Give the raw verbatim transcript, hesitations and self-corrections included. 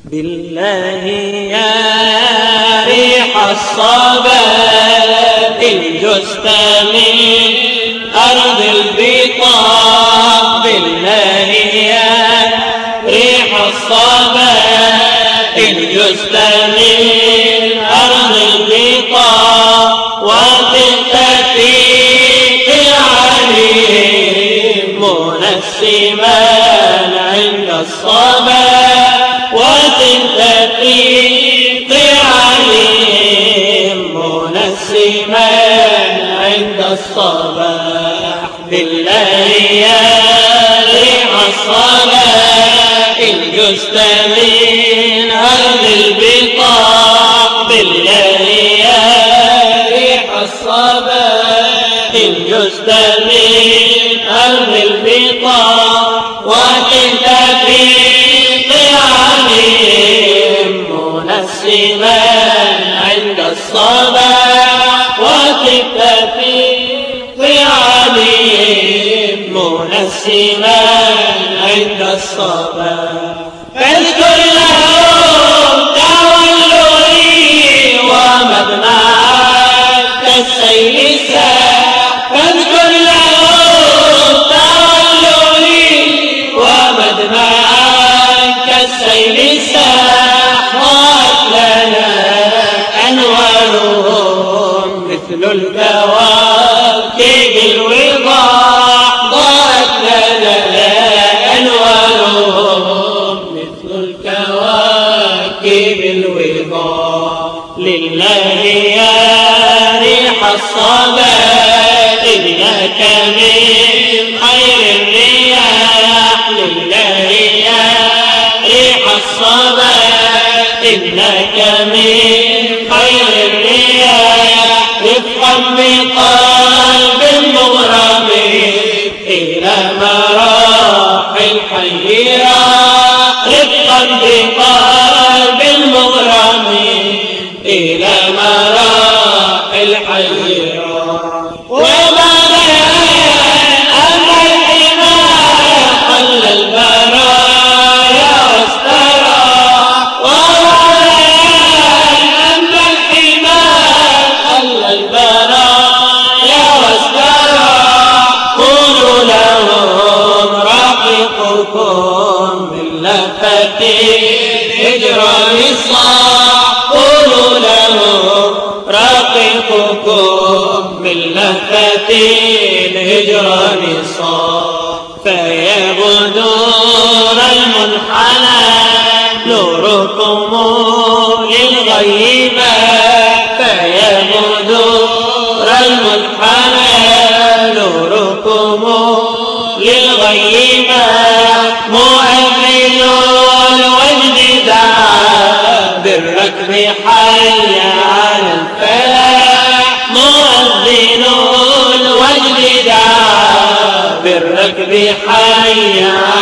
بالله يا ريح الصبا إن جزت من أرض البطاء. بالله يا ريح الصبا إن جزت من أرض البطاء وطئت في عليهم منسما عند الصبا وطئت في عليهم منسما عند الصباح. بالله يا ريح الصبا إن جزت من أرض البطاء. بالله يا ريح الصبا إن جزت من أرض البطاء وطئت في عليهم منسما عند الصباح وطئت في عليهم منسما عند الصباح. فاذكر لهم تولي ومدمعك كالسيل ساح. فاذكر لهم تولي ومدمعك كالسيل ساح. ضاءت لنا أنوارهم مثل الكواكب الوضاح. ضاءت لنا أنوارهم مثل الكواكب الوضاح. لله يا ريح الصبا إنك من خير الرياح. لله يا ريح الصبا إنك من خير الرياح. رفقا بقلب مغرم إلى مراحل حيرة. رفقا بقلب مغرم إلى مراحل حيرة. وما أن الحماية قل البرايا واستراح. وما أن الحماية قل البرايا واستراح. قولوا لهم رافقكم من لفة هجران الصاح. قولوا لهم رافقكم من لفة الهجران صاح. فيا بدور المنحنى نوركم للغيبات. فيا بدور المنحنى نوركم للغيبات. مؤذن الوجد دعا بالركب حي على الفلاح. مؤذن الوجد دعا بالركب حي